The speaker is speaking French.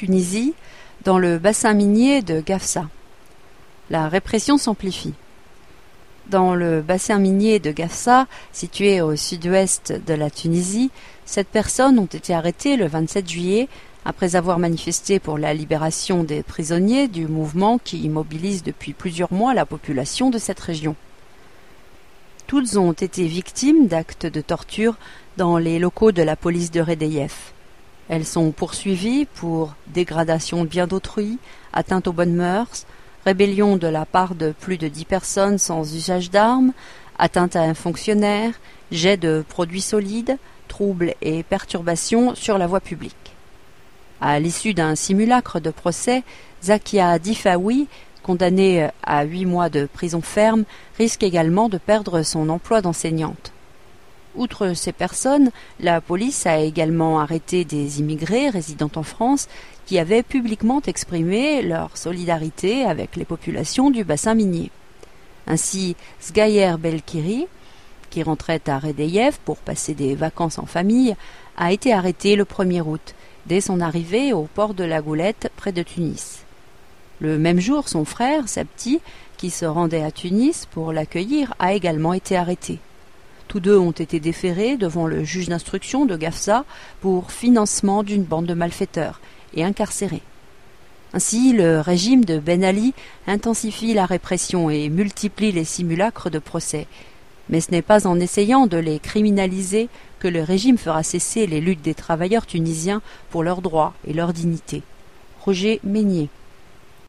Tunisie, dans le bassin minier de Gafsa. La répression s'amplifie. Dans le bassin minier de Gafsa, situé au sud-ouest de la Tunisie, 7 personnes ont été arrêtées le 27 juillet après avoir manifesté pour la libération des prisonniers du mouvement qui immobilise depuis plusieurs mois la population de cette région. Toutes ont été victimes d'actes de torture dans les locaux de la police de Redeyef. Elles sont poursuivies pour dégradation de biens d'autrui, atteinte aux bonnes mœurs, rébellion de la part de plus de 10 personnes sans usage d'armes, atteinte à un fonctionnaire, jet de produits solides, troubles et perturbations sur la voie publique. À l'issue d'un simulacre de procès, Zakia Difaoui, condamnée à 8 mois de prison ferme, risque également de perdre son emploi d'enseignante. Outre ces personnes, la police a également arrêté des immigrés résidant en France qui avaient publiquement exprimé leur solidarité avec les populations du bassin minier. Ainsi, Zgayer Belkiri, qui rentrait à Redeyef pour passer des vacances en famille, a été arrêté le 1er août, dès son arrivée au port de la Goulette près de Tunis. Le même jour, son frère, Sabti, qui se rendait à Tunis pour l'accueillir, a également été arrêté. Tous deux ont été déférés devant le juge d'instruction de Gafsa pour financement d'une bande de malfaiteurs et incarcérés. Ainsi, le régime de Ben Ali intensifie la répression et multiplie les simulacres de procès. Mais ce n'est pas en essayant de les criminaliser que le régime fera cesser les luttes des travailleurs tunisiens pour leurs droits et leur dignité. Roger Meignier.